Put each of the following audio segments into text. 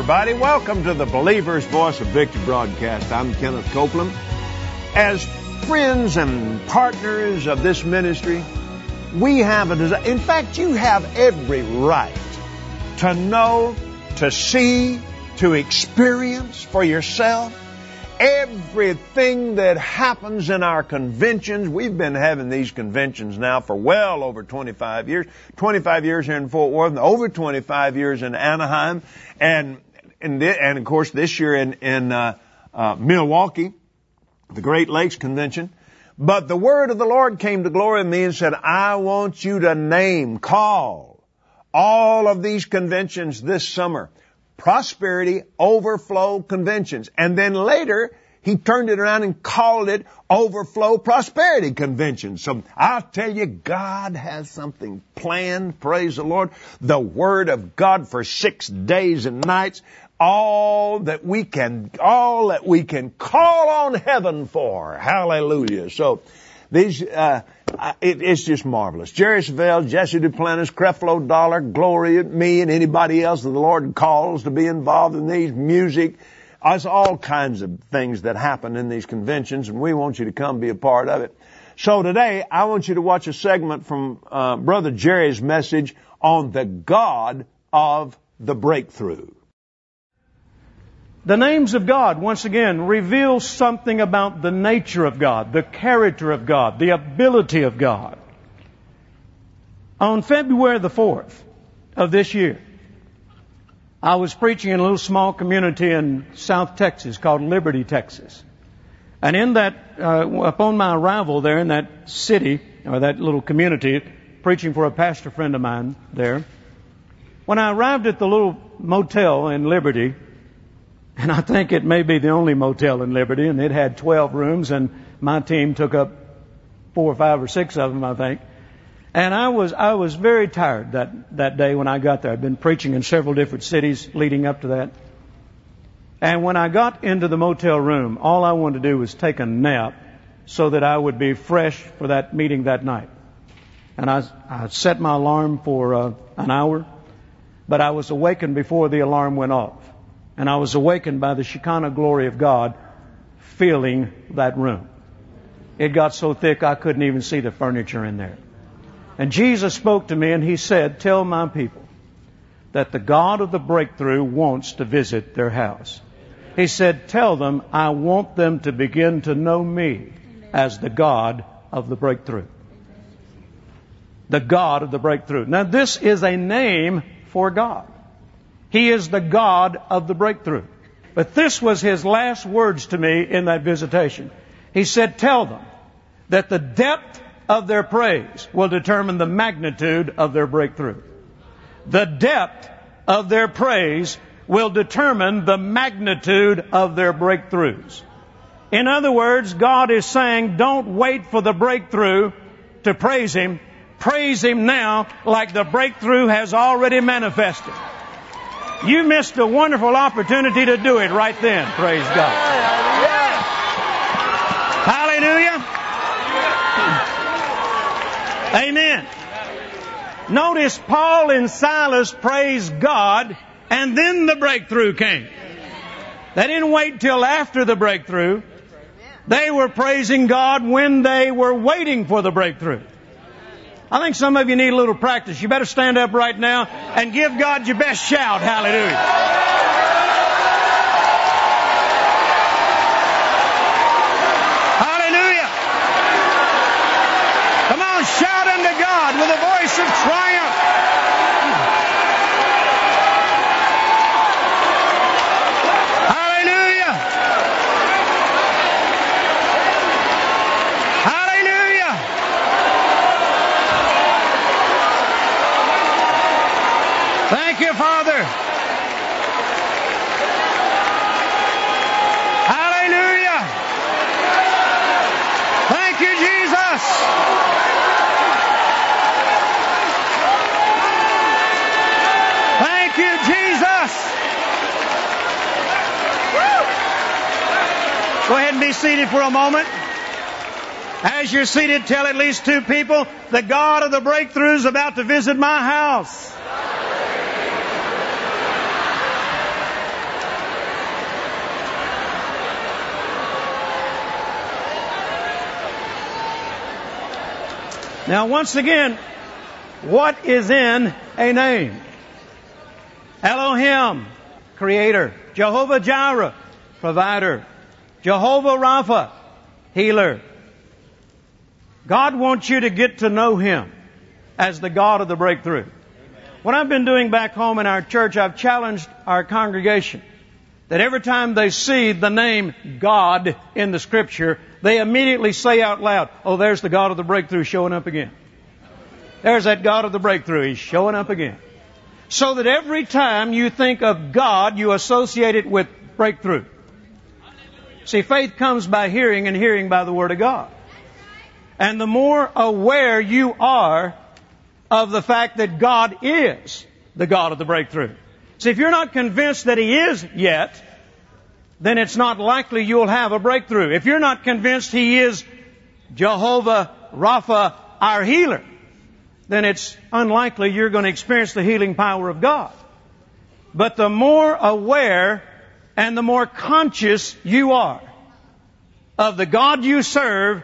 everybody. Welcome to the Believer's Voice of Victory broadcast. I'm Kenneth Copeland. As friends and partners of this ministry, we have a desire. In fact, you have every right to know, to see, to experience for yourself everything that happens in our conventions. We've been having these conventions now for well over 25 years. 25 years here in Fort Worth, and over 25 years in Anaheim, and of course this year in Milwaukee, the Great Lakes Convention. But the word of the Lord came to Gloria and me and said, I want you to call all of these conventions this summer Prosperity Overflow Conventions. And then later, he turned it around and called it Overflow Prosperity Convention. So I'll tell you, God has something planned, praise the Lord. The Word of God for 6 days and nights, all that we can call on heaven for. Hallelujah. So these, it's just marvelous. Jerry Savelle, Jesse Duplantis, Creflo Dollar, Gloria, me, and anybody else that the Lord calls to be involved in these, music. There's all kinds of things that happen in these conventions, and we want you to come be a part of it. So today, I want you to watch a segment from Brother Jerry's message on the God of the breakthrough. The names of God, once again, reveal something about the nature of God, the character of God, the ability of God. On February the 4th of this year, I was preaching in a little small community in South Texas called Liberty, Texas. And in that, upon my arrival there in that city, or that little community, preaching for a pastor friend of mine there, when I arrived at the little motel in Liberty, and I think it may be the only motel in Liberty, and it had 12 rooms, and my team took up 4 or 5 or 6 of them, I think. And I was very tired that day when I got there. I'd been preaching in several different cities leading up to that. And when I got into the motel room, all I wanted to do was take a nap so that I would be fresh for that meeting that night. And I set my alarm for an hour, but I was awakened before the alarm went off. And I was awakened by the Shekinah glory of God filling that room. It got so thick I couldn't even see the furniture in there. And Jesus spoke to me and He said, tell my people that the God of the breakthrough wants to visit their house. He said, tell them I want them to begin to know me as the God of the breakthrough. The God of the breakthrough. Now this is a name for God. He is the God of the breakthrough. But this was His last words to me in that visitation. He said, tell them that the depth of their praise will determine the magnitude of their breakthrough. The depth of their praise will determine the magnitude of their breakthroughs. In other words, God is saying, don't wait for the breakthrough to praise Him. Praise Him now like the breakthrough has already manifested. You missed a wonderful opportunity to do it right then. Praise God. Hallelujah. Amen. Notice Paul and Silas praised God, and then the breakthrough came. They didn't wait till after the breakthrough. They were praising God when they were waiting for the breakthrough. I think some of you need a little practice. You better stand up right now and give God your best shout. Hallelujah. Hallelujah. Come on, shout unto God with a voice of triumph. Hallelujah. Hallelujah. Thank you, Father. Hallelujah. Thank you, Jesus. Thank you, Jesus. Go ahead and be seated for a moment. As you're seated, tell at least 2 people, the God of the breakthrough is about to visit my house. Now, once again, what is in a name? Elohim, Creator. Jehovah Jireh, Provider. Jehovah Rapha, Healer. God wants you to get to know Him as the God of the breakthrough. What I've been doing back home in our church, I've challenged our congregation that every time they see the name God in the Scripture, they immediately say out loud, oh, there's the God of the breakthrough showing up again. There's that God of the breakthrough. He's showing up again. So that every time you think of God, you associate it with breakthrough. See, faith comes by hearing, and hearing by the Word of God. And the more aware you are of the fact that God is the God of the breakthrough. See, if you're not convinced that He is yet, then it's not likely you'll have a breakthrough. If you're not convinced He is Jehovah Rapha, our healer, then it's unlikely you're going to experience the healing power of God. But the more aware and the more conscious you are of the God you serve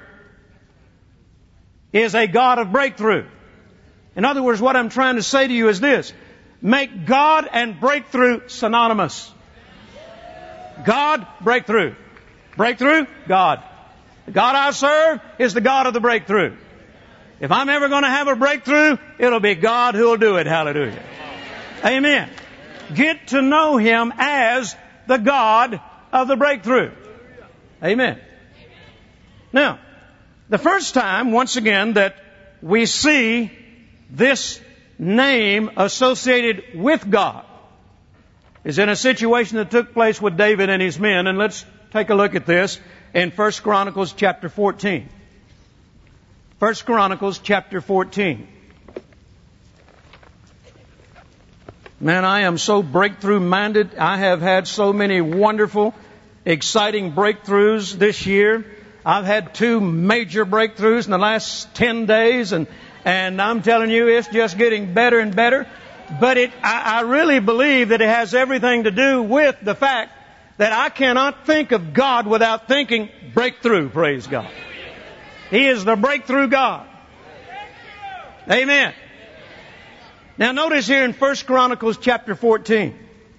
is a God of breakthrough. In other words, what I'm trying to say to you is this. Make God and breakthrough synonymous. God, breakthrough. Breakthrough, God. The God I serve is the God of the breakthrough. If I'm ever going to have a breakthrough, it'll be God who'll do it. Hallelujah. Amen. Get to know Him as the God of the breakthrough. Amen. Now, the first time, once again, that we see this name associated with God is in a situation that took place with David and his men. And let's take a look at this in 1 Chronicles chapter 14. 1 Chronicles chapter 14. Man, I am so breakthrough minded. I have had so many wonderful, exciting breakthroughs this year. I've had 2 major breakthroughs in the last 10 days, and I'm telling you, it's just getting better and better. But I really believe that it has everything to do with the fact that I cannot think of God without thinking breakthrough, praise God. He is the breakthrough God. Amen. Now notice here in 1 Chronicles chapter 14.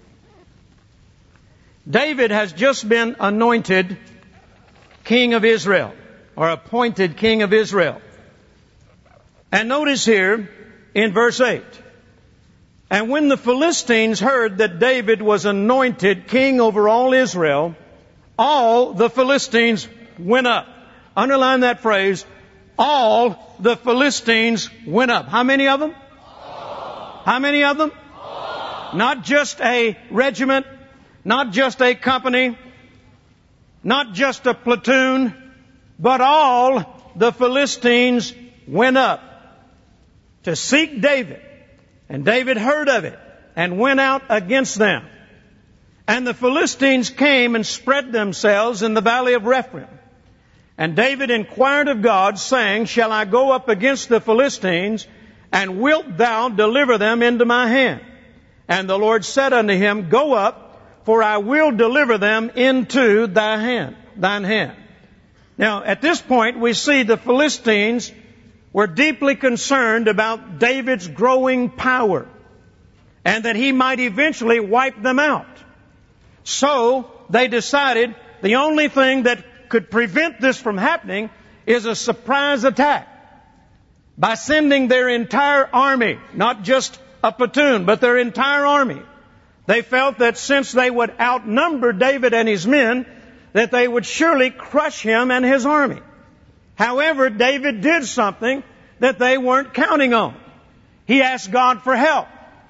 David has just been anointed king of Israel, or appointed king of Israel. And notice here in verse 8. And when the Philistines heard that David was anointed king over all Israel, all the Philistines went up. Underline that phrase. All the Philistines went up. How many of them? All. How many of them? All. Not just a regiment, not just a company, not just a platoon, but all the Philistines went up to seek David. And David heard of it and went out against them. And the Philistines came and spread themselves in the valley of Rephaim. And David inquired of God, saying, shall I go up against the Philistines, and wilt thou deliver them into my hand? And the Lord said unto him, go up, for I will deliver them into thine hand. Now, at this point, we see the Philistines were deeply concerned about David's growing power, and that he might eventually wipe them out. So, they decided the only thing that could prevent this from happening is a surprise attack by sending their entire army, not just a platoon, but their entire army. They felt that since they would outnumber David and his men, that they would surely crush him and his army. However, David did something that they weren't counting on. He asked God for help.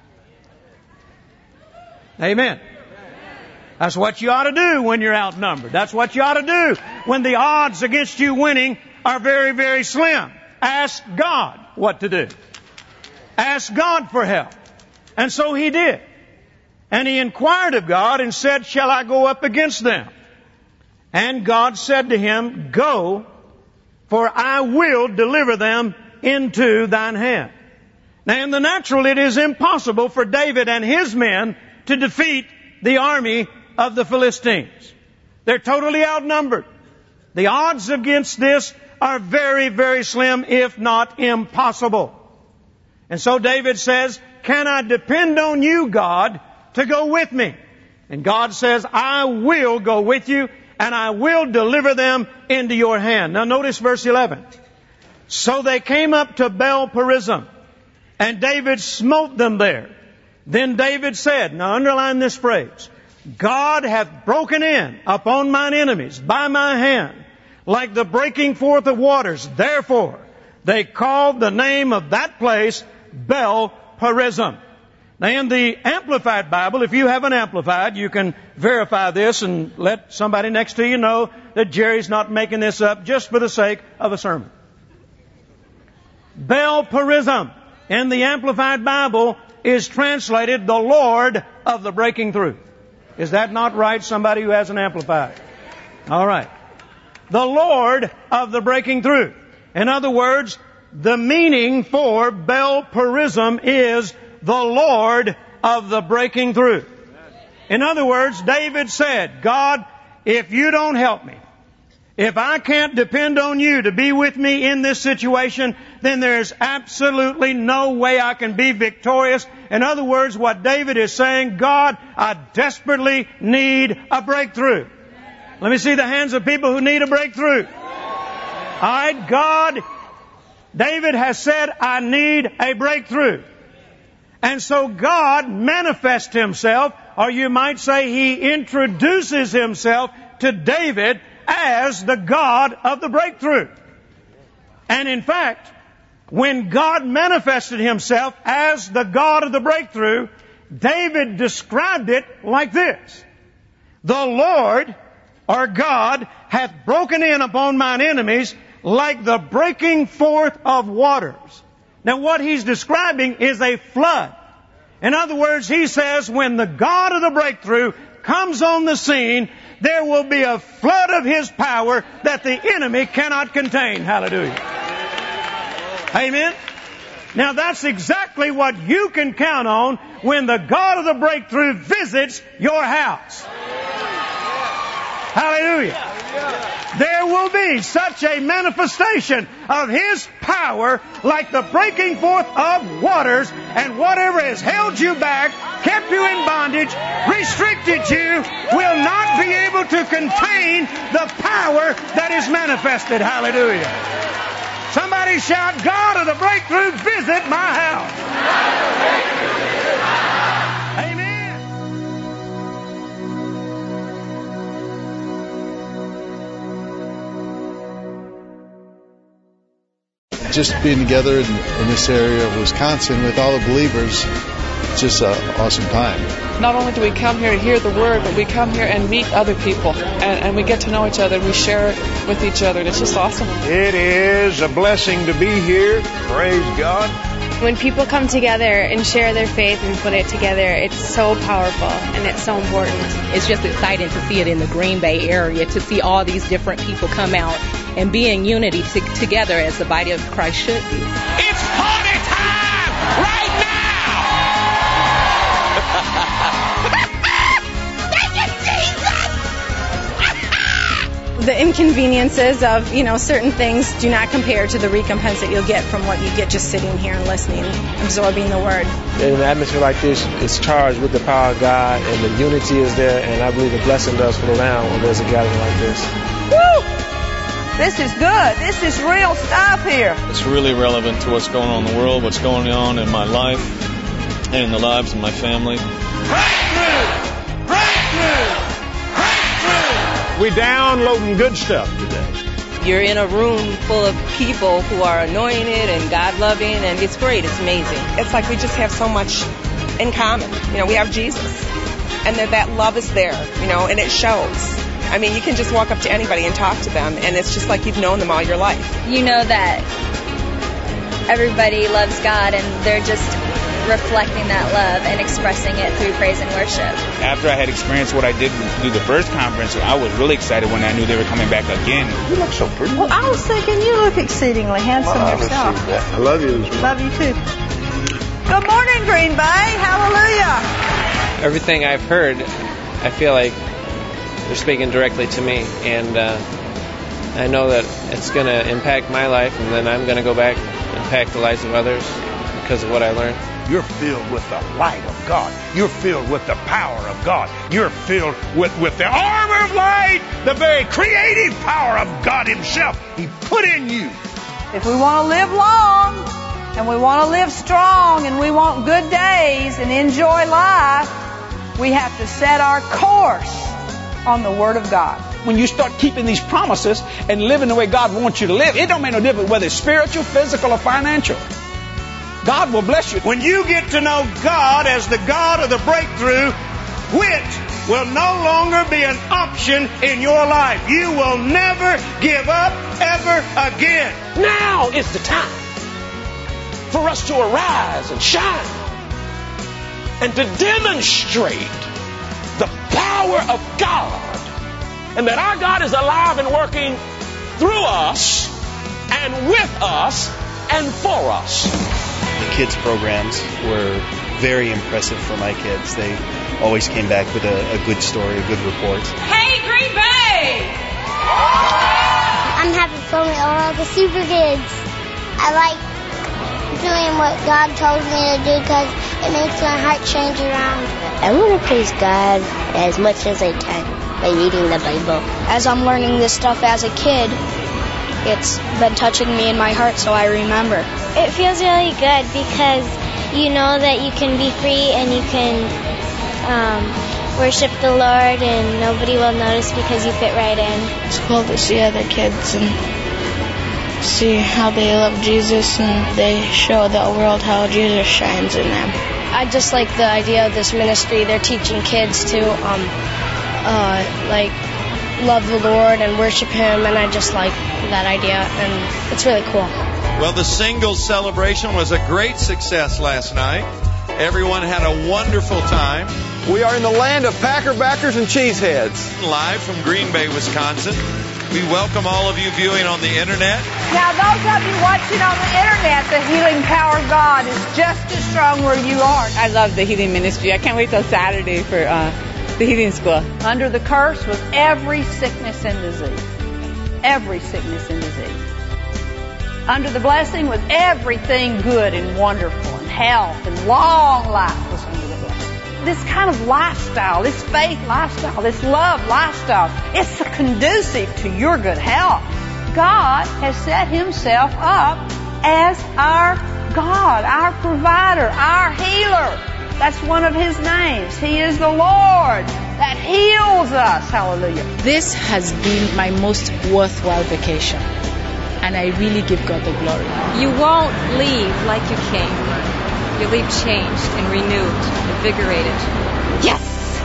Amen. That's what you ought to do when you're outnumbered. That's what you ought to do when the odds against you winning are very, very slim. Ask God what to do. Ask God for help. And so he did. And he inquired of God and said, shall I go up against them? And God said to him, go, for I will deliver them into thine hand. Now in the natural, it is impossible for David and his men to defeat the army of the Philistines. They're totally outnumbered. The odds against this are very, very slim, if not impossible. And so David says, can I depend on you, God, to go with me? And God says, I will go with you, and I will deliver them into your hand. Now notice verse 11. So they came up to Baal-perazim, and David smote them there. Then David said, now underline this phrase, God hath broken in upon mine enemies by my hand, like the breaking forth of waters. Therefore, they called the name of that place Baal-perazim. Now in the Amplified Bible, if you have an Amplified, you can verify this and let somebody next to you know that Jerry's not making this up just for the sake of a sermon. Baal-perazim in the Amplified Bible is translated the Lord of the breaking through. Is that not right, somebody who has an Amplified? All right. The Lord of the breaking through. In other words, the meaning for Baal-perazim is the Lord of the breaking through. In other words, David said, God, if you don't help me, if I can't depend on you to be with me in this situation, then there's absolutely no way I can be victorious. In other words, what David is saying, God, I desperately need a breakthrough. Let me see the hands of people who need a breakthrough. All right, God, David has said, I need a breakthrough. And so God manifests Himself, or you might say He introduces Himself to David as the God of the breakthrough. And in fact, when God manifested Himself as the God of the breakthrough, David described it like this. The Lord, or God, hath broken in upon mine enemies like the breaking forth of waters. Now what he's describing is a flood. In other words, he says when the God of the breakthrough comes on the scene, there will be a flood of His power that the enemy cannot contain. Hallelujah. Amen. Now that's exactly what you can count on when the God of the breakthrough visits your house. Hallelujah. There will be such a manifestation of His power like the breaking forth of waters, and whatever has held you back, kept you in bondage, restricted you, will not be able to contain the power that is manifested. Hallelujah. Somebody shout, God of the breakthrough, visit my house. Amen. Just being together in this area of Wisconsin with all the believers, it's just an awesome time. Not only do we come here to hear the Word, but we come here and meet other people, and we get to know each other, and we share it with each other, and it's just awesome. It is a blessing to be here. Praise God. When people come together and share their faith and put it together, it's so powerful and it's so important. It's just exciting to see it in the Green Bay area, to see all these different people come out and be in unity together as the body of Christ should be. It's party time right now! Thank you, Jesus! The inconveniences of, certain things do not compare to the recompense that you'll get from what you get just sitting here and listening, absorbing the Word. In an atmosphere like this, it's charged with the power of God, and the unity is there, and I believe the blessing does flow down when there's a gathering like this. Woo! This is good. This is real stuff here. It's really relevant to what's going on in the world, what's going on in my life, and in the lives of my family. Breakthrough! Breakthrough! Breakthrough! We're downloading good stuff today. You're in a room full of people who are anointed and God-loving, and it's great. It's amazing. It's like we just have so much in common. We have Jesus, and that love is there, and it shows. I mean, you can just walk up to anybody and talk to them, and it's just like you've known them all your life. You know that everybody loves God, and they're just reflecting that love and expressing it through praise and worship. After I had experienced what I did through the first conference, I was really excited when I knew they were coming back again. You look so pretty. Well, I was thinking you look exceedingly handsome yourself. I love you. Love you too. Good morning, Green Bay. Hallelujah. Everything I've heard, I feel like they're speaking directly to me, and I know that it's going to impact my life, and then I'm going to go back and impact the lives of others because of what I learned. You're filled with the light of God. You're filled with the power of God. You're filled with the armor of light, the very creative power of God Himself. He put in you. If we want to live long, and we want to live strong, and we want good days and enjoy life, we have to set our course on the Word of God. When you start keeping these promises and living the way God wants you to live, it don't make no difference whether it's spiritual, physical, or financial. God will bless you. When you get to know God as the God of the breakthrough, quit will no longer be an option in your life. You will never give up ever again. Now is the time for us to arise and shine and to demonstrate the power of God, and that our God is alive and working through us and with us and for us. The kids' programs were very impressive for my kids. They always came back with a good story, a good report. Hey, Green Bay! I'm having fun with all the super kids. I like doing what God told me to do because it makes my heart change around. I want to praise God as much as I can by reading the Bible. As I'm learning this stuff as a kid, it's been touching me in my heart, so I remember. It feels really good because you know that you can be free and you can worship the Lord and nobody will notice because you fit right in. It's cool to see other kids and see how they love Jesus and they show the world how Jesus shines in them. I just like the idea of this ministry. They're teaching kids to love the Lord and worship Him, and I just like that idea, and it's really cool. Well, the singles celebration was a great success last night. Everyone had a wonderful time. We are in the land of Packer backers and cheeseheads. Live from Green Bay, Wisconsin. We welcome all of you viewing on the internet. Now, those of you watching on the internet, the healing power of God is just as strong where you are. I love the healing ministry. I can't wait till Saturday for the healing school. Under the curse was every sickness and disease. Every sickness and disease. Under the blessing was everything good and wonderful, and health and long life was under the blessing. This kind of lifestyle, this faith lifestyle, this love lifestyle, it's conducive to your good health. God has set Himself up as our God, our provider, our healer. That's one of His names. He is the Lord that heals us. Hallelujah. This has been my most worthwhile vacation, and I really give God the glory. You won't leave like you came. You leave changed and renewed, invigorated. Yes!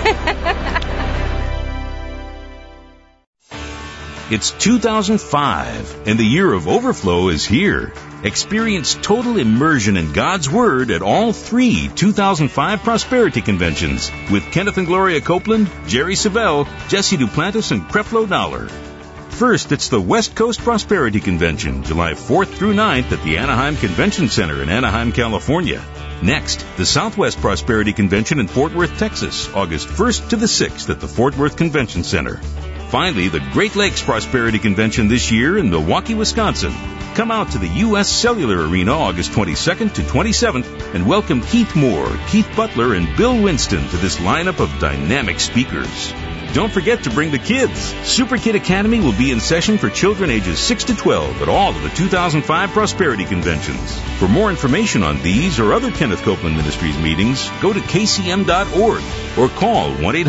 It's 2005, and the year of overflow is here. Experience total immersion in God's Word at all 3 2005 Prosperity Conventions with Kenneth and Gloria Copeland, Jerry Savelle, Jesse Duplantis, and Creflo Dollar. First, it's the West Coast Prosperity Convention, July 4th through 9th at the Anaheim Convention Center in Anaheim, California. Next, the Southwest Prosperity Convention in Fort Worth, Texas, August 1st to the 6th at the Fort Worth Convention Center. Finally, the Great Lakes Prosperity Convention this year in Milwaukee, Wisconsin. Come out to the U.S. Cellular Arena August 22nd to 27th and welcome Keith Moore, Keith Butler, and Bill Winston to this lineup of dynamic speakers. Don't forget to bring the kids. Super Kid Academy will be in session for children ages 6 to 12 at all of the 2005 Prosperity Conventions. For more information on these or other Kenneth Copeland Ministries meetings, go to kcm.org or call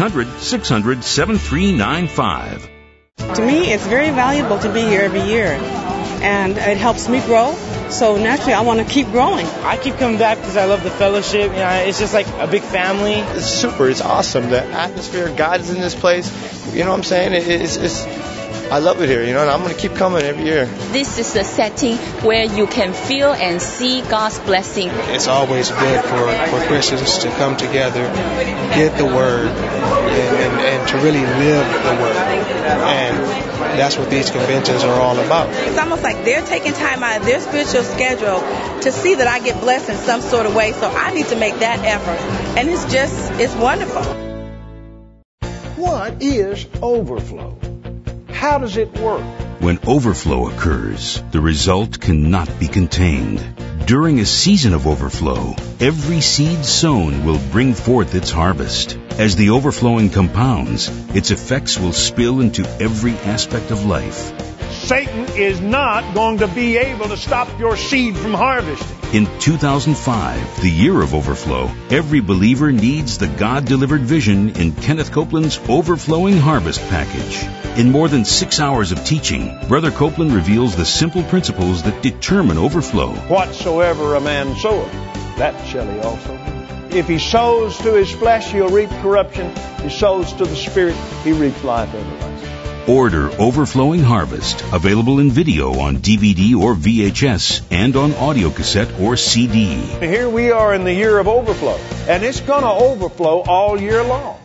1-800-600-7395. To me, it's very valuable to be here every year, and it helps me grow. So naturally, I want to keep growing. I keep coming back because I love the fellowship. You know, it's just like a big family. It's super. It's awesome. The atmosphere, God is in this place. You know what I'm saying? It's I love it here, you know, and I'm going to keep coming every year. This is a setting where you can feel and see God's blessing. It's always good for Christians to come together, get the Word, and to really live the Word. And that's what these conventions are all about. It's almost like they're taking time out of their spiritual schedule to see that I get blessed in some sort of way, so I need to make that effort. And it's wonderful. What is overflow? How does it work? When overflow occurs, the result cannot be contained. During a season of overflow, every seed sown will bring forth its harvest. As the overflowing compounds, its effects will spill into every aspect of life. Satan is not going to be able to stop your seed from harvesting. In 2005, the year of overflow, every believer needs the God-delivered vision in Kenneth Copeland's Overflowing Harvest Package. In more than 6 hours of teaching, Brother Copeland reveals the simple principles that determine overflow. Whatsoever a man soweth, that shall he also reap. If he sows to his flesh, he'll reap corruption. If he sows to the Spirit, he reaps life everlasting. Order Overflowing Harvest, available in video on DVD or VHS and on audio cassette or CD. Here we are in the year of overflow, and it's going to overflow all year long.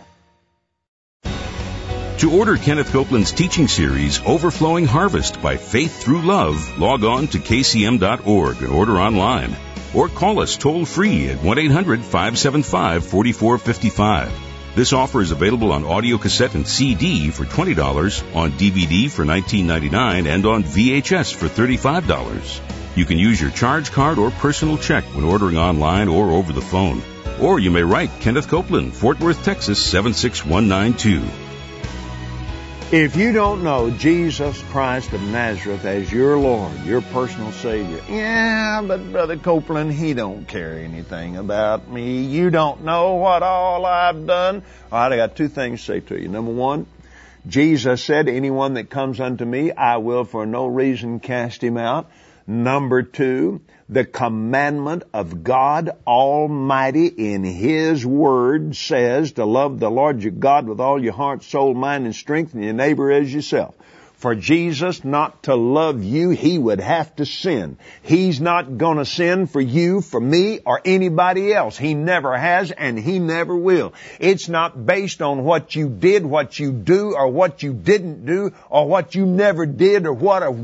To order Kenneth Copeland's teaching series, Overflowing Harvest by Faith Through Love, log on to kcm.org and order online. Or call us toll-free at 1-800-575-4455. This offer is available on audio cassette and CD for $20, on DVD for $19.99, and on VHS for $35. You can use your charge card or personal check when ordering online or over the phone. Or you may write Kenneth Copeland, Fort Worth, Texas, 76192. If you don't know Jesus Christ of Nazareth as your Lord, your personal Savior, yeah, but Brother Copeland, he don't care anything about me. You don't know what all I've done. All right, I got two things to say to you. Number one, Jesus said, anyone that comes unto me, I will for no reason cast him out. Number two, the commandment of God Almighty in His Word says to love the Lord your God with all your heart, soul, mind, and strength, and your neighbor as yourself. For Jesus not to love you, He would have to sin. He's not going to sin for you, for me, or anybody else. He never has, and He never will. It's not based on what you did, what you do, or what you didn't do, or what you never did, or what and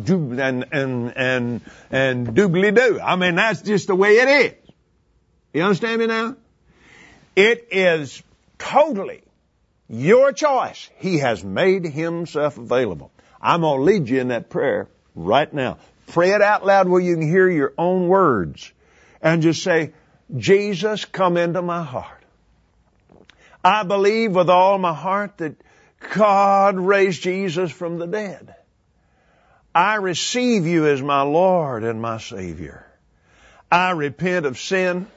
doobly-doo. I mean, that's just the way it is. You understand me now? It is totally your choice. He has made Himself available. I'm going to lead you in that prayer right now. Pray it out loud where you can hear your own words. And just say, Jesus, come into my heart. I believe with all my heart that God raised Jesus from the dead. I receive you as my Lord and my Savior. I repent of sin.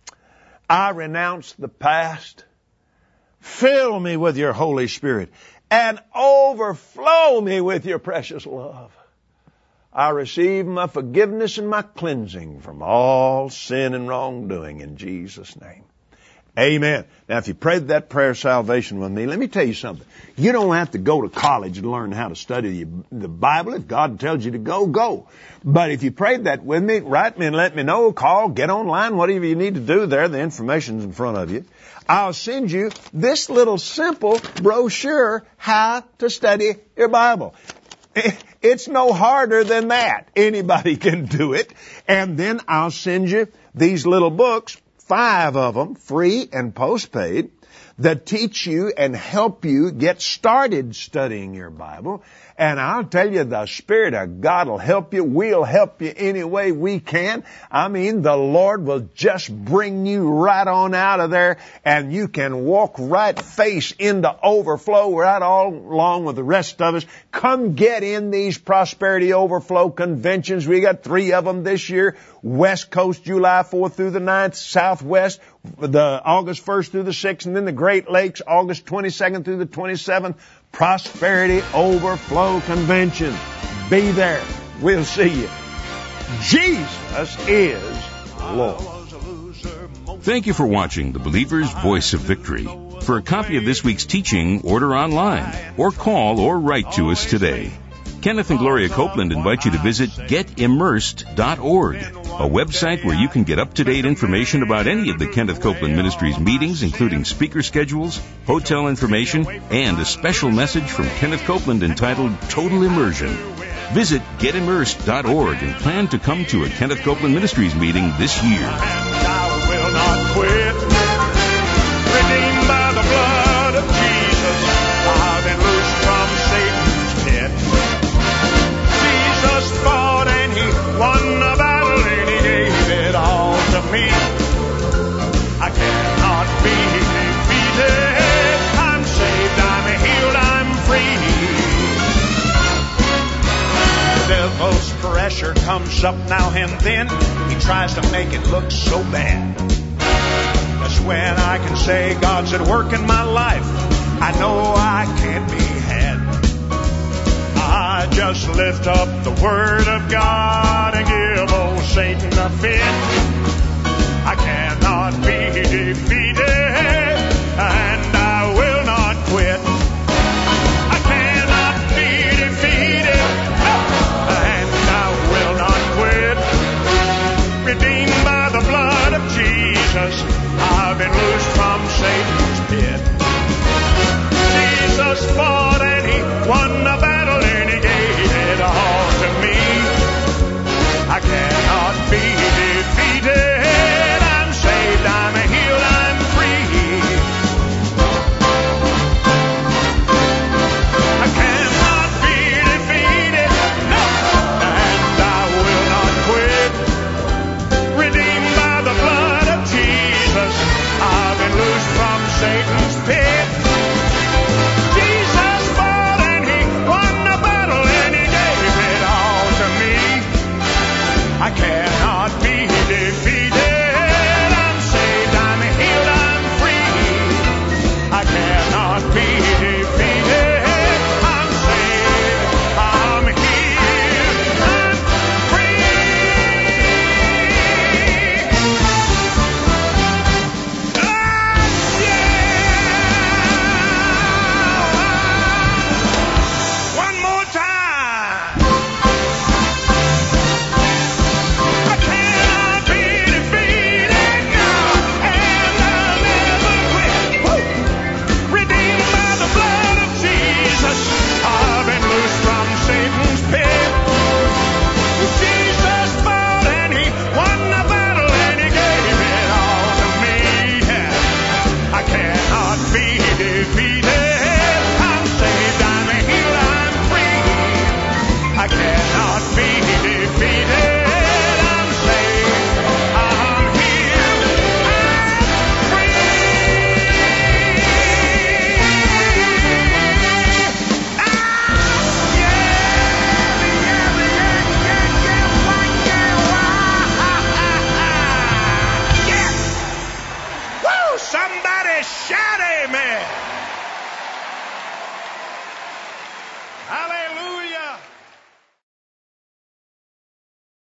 I renounce the past. Fill me with your Holy Spirit and overflow me with your precious love. I receive my forgiveness and my cleansing from all sin and wrongdoing in Jesus' name. Amen. Now, if you prayed that prayer of salvation with me, let me tell you something. You don't have to go to college to learn how to study the Bible. If God tells you to go, go. But if you prayed that with me, write me and let me know. Call, get online, whatever you need to do there. The information's in front of you. I'll send you this little simple brochure, How to Study Your Bible. It's no harder than that. Anybody can do it. And then I'll send you these little books, 5 of them, free and postpaid, that teach you and help you get started studying your Bible. And I'll tell you, the Spirit of God will help you. We'll help you any way we can. I mean, the Lord will just bring you right on out of there, and you can walk right face into overflow right all along with the rest of us. Come get in these Prosperity Overflow conventions. We got 3 of them this year. West Coast, July 4th through the 9th. Southwest, the August 1st through the 6th. And then the Great Lakes, August 22nd through the 27th. Prosperity Overflow Convention. Be there. We'll see you. Jesus is Lord. Thank you for watching The Believer's Voice of Victory. For a copy of this week's teaching, order online or call or write to us today. Kenneth and Gloria Copeland invite you to visit getimmersed.org, a website where you can get up-to-date information about any of the Kenneth Copeland Ministries meetings, including speaker schedules, hotel information, and a special message from Kenneth Copeland entitled Total Immersion. Visit getimmersed.org and plan to come to a Kenneth Copeland Ministries meeting this year. I will not quit. Redeemed by the blood of Jesus, I've been loosed from Satan's pit. pressure comes up now and then, he tries to make it look so bad. That's when I can say God's at work in my life. I know I can't be had. I just lift up the Word of God and give old Satan a fit. I cannot be defeated, and